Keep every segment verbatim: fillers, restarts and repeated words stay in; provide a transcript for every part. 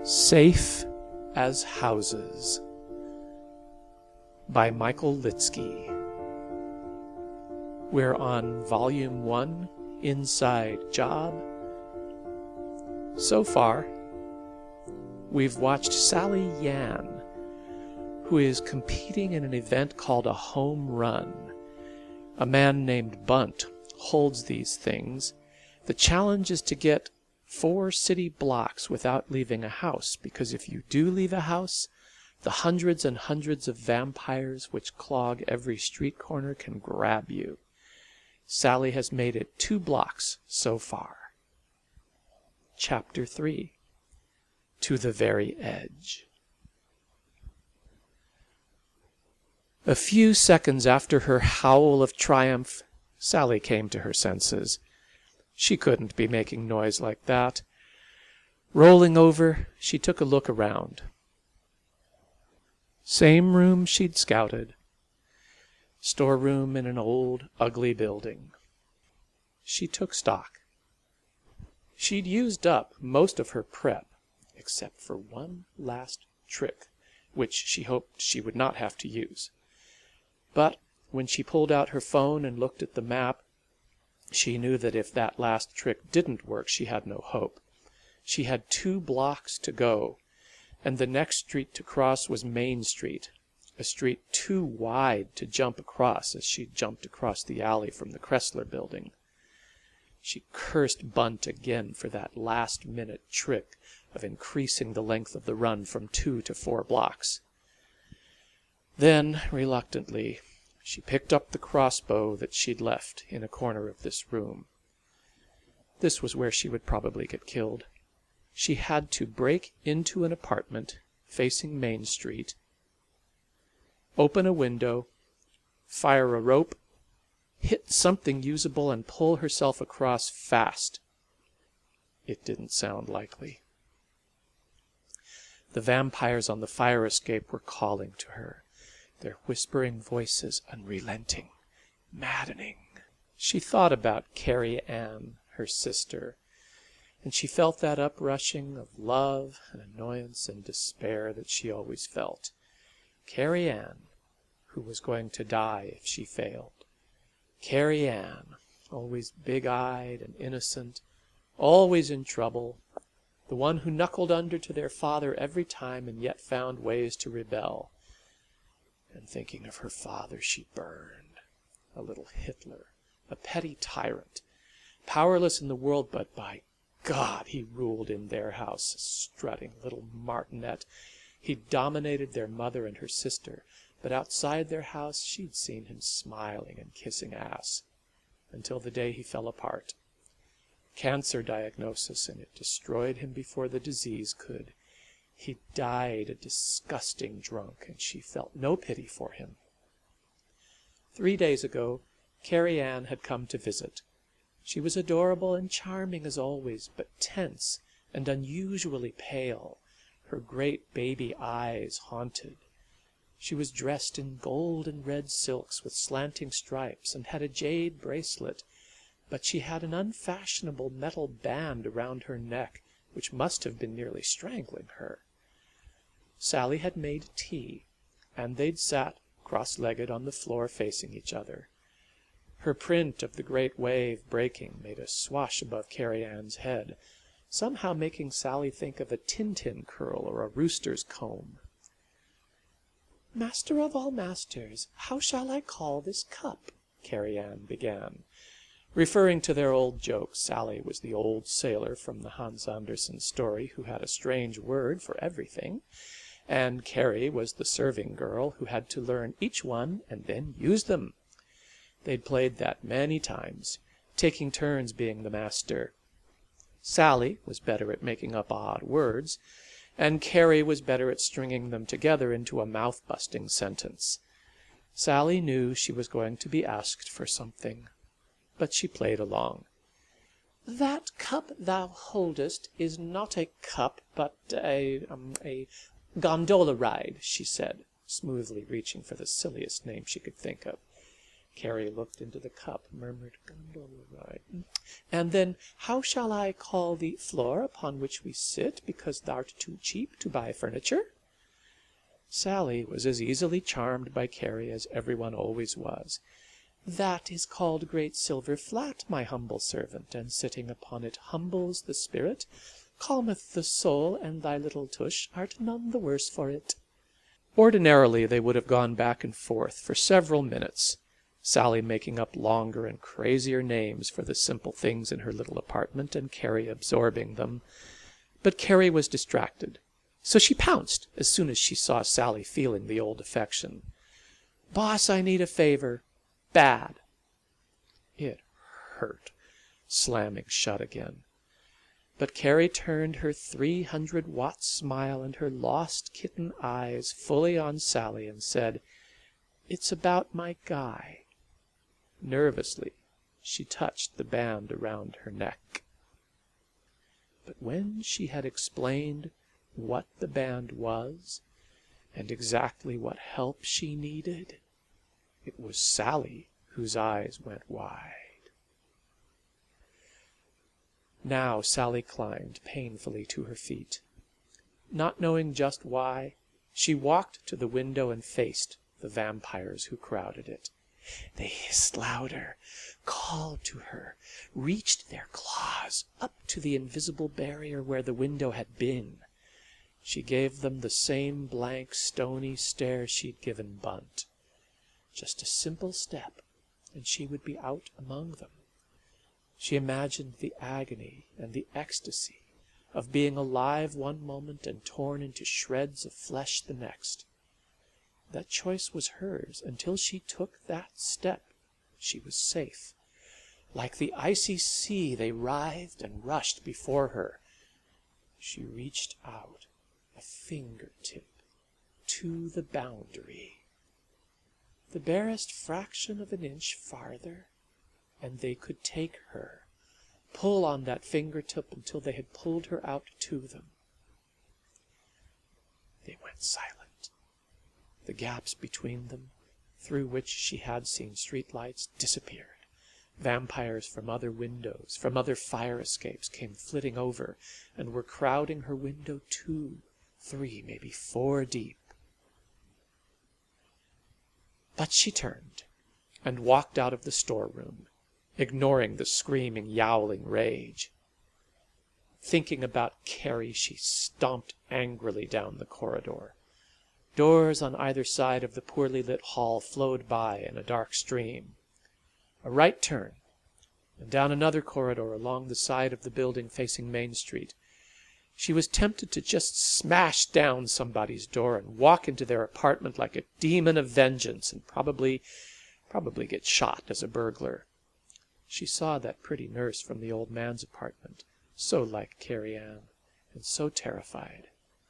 Safe as Houses by Michael Litsky. We're on Volume one, Inside Job. So far, we've watched Sally Yan, who is competing in an event called a home run. A man named Bunt holds these things. The challenge is to get four city blocks without leaving a house, because if you do leave a house, the hundreds and hundreds of vampires which clog every street corner can grab you. Sally has made it two blocks so far. Chapter three. To the Very Edge. A few seconds after her howl of triumph, Sally came to her senses. She couldn't be making noise like that. Rolling over, she took a look around. Same room she'd scouted. Storeroom in an old, ugly building. She took stock. She'd used up most of her prep, except for one last trick, which she hoped she would not have to use. But when she pulled out her phone and looked at the map, she knew that if that last trick didn't work, she had no hope. She had two blocks to go, and the next street to cross was Main Street, a street too wide to jump across as she jumped across the alley from the Kressler building. She cursed Bunt again for that last-minute trick of increasing the length of the run from two to four blocks. Then, reluctantly, she picked up the crossbow that she'd left in a corner of this room. This was where she would probably get killed. She had to break into an apartment facing Main Street, open a window, fire a rope, hit something usable, and pull herself across fast. It didn't sound likely. The vampires on the fire escape were calling to her, their whispering voices unrelenting, maddening. She thought about Carrie Ann, her sister, and she felt that uprushing of love and annoyance and despair that she always felt. Carrie Ann, who was going to die if she failed. Carrie Ann, always big-eyed and innocent, always in trouble, the one who knuckled under to their father every time and yet found ways to rebel. And thinking of her father, she burned. A little Hitler, a petty tyrant, powerless in the world, but by God, he ruled in their house, a strutting little martinet. He dominated their mother and her sister, but outside their house she'd seen him smiling and kissing ass, until the day he fell apart. Cancer diagnosis, and it destroyed him before the disease could. He died a disgusting drunk, and she felt no pity for him. Three days ago, Carrie Ann had come to visit. She was adorable and charming as always, but tense and unusually pale, her great baby eyes haunted. She was dressed in gold and red silks with slanting stripes and had a jade bracelet, but she had an unfashionable metal band around her neck, which must have been nearly strangling her. Sally had made tea, and they'd sat cross-legged on the floor facing each other. Her print of the great wave breaking made a swash above Carrie Ann's head, somehow making Sally think of a Tintin curl or a rooster's comb. "Master of all masters, how shall I call this cup?" Carrie Ann began. Referring to their old joke, Sally was the old sailor from the Hans Andersen story who had a strange word for everything, and Carrie was the serving girl who had to learn each one and then use them. They'd played that many times, taking turns being the master. Sally was better at making up odd words, and Carrie was better at stringing them together into a mouth-busting sentence. Sally knew she was going to be asked for something, but she played along. "That cup thou holdest is not a cup, but a, um, a gondola ride," she said, smoothly reaching for the silliest name she could think of. Carrie looked into the cup, murmured, gondola. And then, how shall I call the floor upon which we sit, because thou'rt too cheap to buy furniture? Sally was as easily charmed by Carrie as everyone always was. That is called Great Silver Flat, my humble servant, and sitting upon it humbles the spirit, calmeth the soul, and thy little tush art none the worse for it. Ordinarily they would have gone back and forth for several minutes, Sally making up longer and crazier names for the simple things in her little apartment, and Carrie absorbing them. But Carrie was distracted, so she pounced as soon as she saw Sally feeling the old affection. "Boss, I need a favor. Bad." It hurt, slamming shut again. But Carrie turned her three hundred watt smile and her lost kitten eyes fully on Sally and said, "It's about my Guy." Nervously, she touched the band around her neck. But when she had explained what the band was and exactly what help she needed, it was Sally whose eyes went wide. Now Sally climbed painfully to her feet. Not knowing just why, she walked to the window and faced the vampires who crowded it. They hissed louder, called to her, reached their claws up to the invisible barrier where the window had been. She gave them the same blank, stony stare she'd given Bunt. Just a simple step, and she would be out among them. She imagined the agony and the ecstasy of being alive one moment and torn into shreds of flesh the next. That choice was hers until she took that step. She was safe. Like the icy sea, they writhed and rushed before her. She reached out, a fingertip, to the boundary. The barest fraction of an inch farther, and they could take her, pull on that fingertip until they had pulled her out to them. They went silent. The gaps between them, through which she had seen streetlights, disappeared. Vampires from other windows, from other fire escapes, came flitting over and were crowding her window two, three, maybe four deep. But she turned and walked out of the storeroom, ignoring the screaming, yowling rage. Thinking about Carrie, she stomped angrily down the corridor. Doors on either side of the poorly lit hall flowed by in a dark stream. A right turn, and down another corridor along the side of the building facing Main Street. She was tempted to just smash down somebody's door and walk into their apartment like a demon of vengeance and probably, probably get shot as a burglar. She saw that pretty nurse from the old man's apartment, so like Carrie Ann, and so terrified.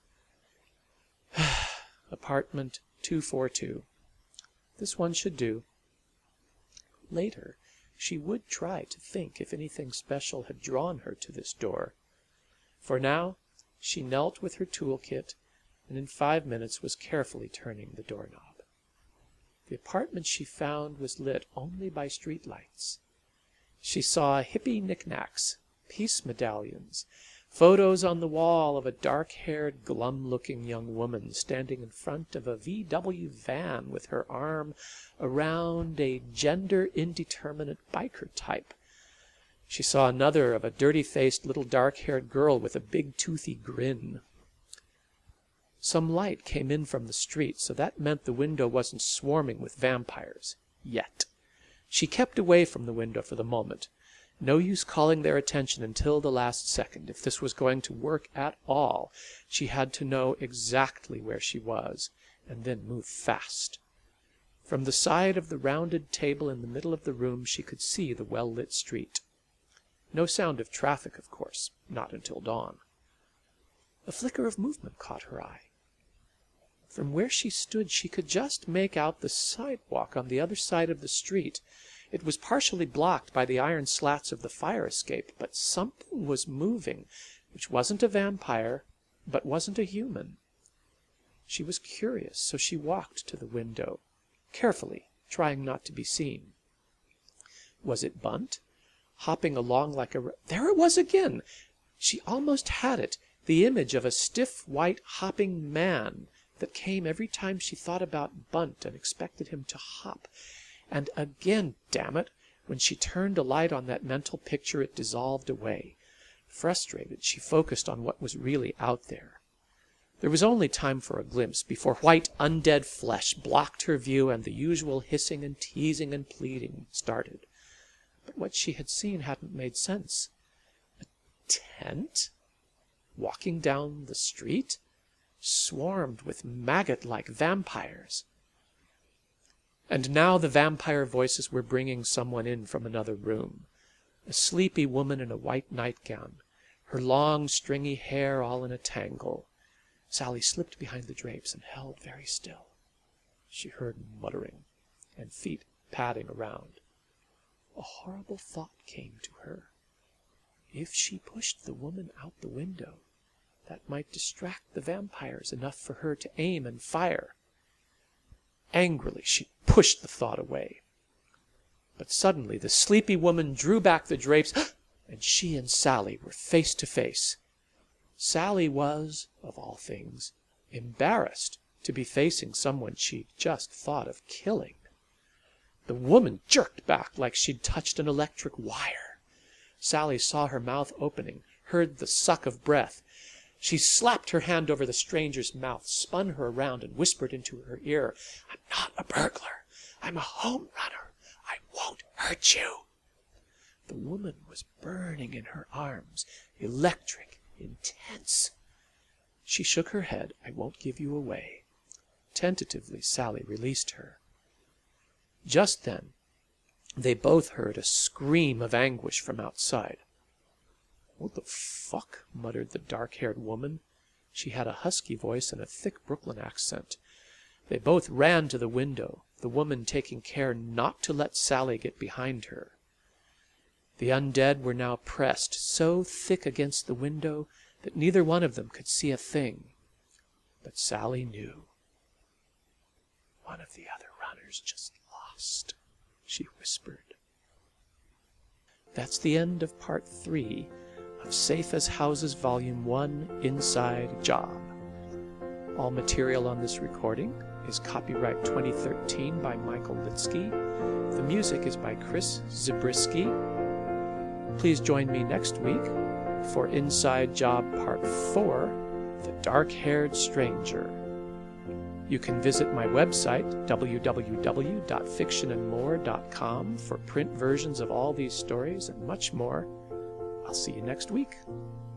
Apartment two forty-two. This one should do. Later, she would try to think if anything special had drawn her to this door. For now, she knelt with her toolkit, and in five minutes was carefully turning the doorknob. The apartment she found was lit only by street lights. She saw hippie knickknacks, peace medallions, photos on the wall of a dark-haired, glum-looking young woman standing in front of a V W van with her arm around a gender-indeterminate biker type. She saw another of a dirty-faced little dark-haired girl with a big toothy grin. Some light came in from the street, so that meant the window wasn't swarming with vampires. Yet. She kept away from the window for the moment. No use calling their attention until the last second. If this was going to work at all, she had to know exactly where she was, and then move fast. From the side of the rounded table in the middle of the room, she could see the well-lit street. No sound of traffic, of course, not until dawn. A flicker of movement caught her eye. From where she stood, she could just make out the sidewalk on the other side of the street. It was partially blocked by the iron slats of the fire escape, but something was moving, which wasn't a vampire, but wasn't a human. She was curious, so she walked to the window, carefully, trying not to be seen. Was it Bunt? Hopping along like a... There it was again! She almost had it, the image of a stiff, white, hopping man that came every time she thought about Bunt and expected him to hop. And again, damn it, when she turned a light on that mental picture, it dissolved away. Frustrated, she focused on what was really out there. There was only time for a glimpse before white, undead flesh blocked her view and the usual hissing and teasing and pleading started. But what she had seen hadn't made sense. A tent? Walking down the street? Swarmed with maggot-like vampires. And now the vampire voices were bringing someone in from another room. A sleepy woman in a white nightgown, her long, stringy hair all in a tangle. Sally slipped behind the drapes and held very still. She heard muttering and feet padding around. A horrible thought came to her. If she pushed the woman out the window, that might distract the vampires enough for her to aim and fire. Angrily, she pushed the thought away. But suddenly the sleepy woman drew back the drapes, and she and Sally were face to face. Sally was, of all things, embarrassed to be facing someone she'd just thought of killing. The woman jerked back like she'd touched an electric wire. Sally saw her mouth opening, heard the suck of breath. She slapped her hand over the stranger's mouth, spun her around, and whispered into her ear, "I'm not a burglar. I'm a home runner. I won't hurt you." The woman was burning in her arms, electric, intense. She shook her head. "I won't give you away." Tentatively, Sally released her. Just then, they both heard a scream of anguish from outside. "What the fuck?" muttered the dark-haired woman. She had a husky voice and a thick Brooklyn accent. They both ran to the window, the woman taking care not to let Sally get behind her. The undead were now pressed so thick against the window that neither one of them could see a thing. But Sally knew. "One of the other runners just lost," she whispered. That's the end of part three of Safe as Houses Volume one, Inside Job. All material on this recording is copyright twenty thirteen by Michael Litsky. The music is by Chris Zabriskie. Please join me next week for Inside Job Part four, The Dark-Haired Stranger. You can visit my website, w w w dot fiction and more dot com, for print versions of all these stories and much more. I'll see you next week.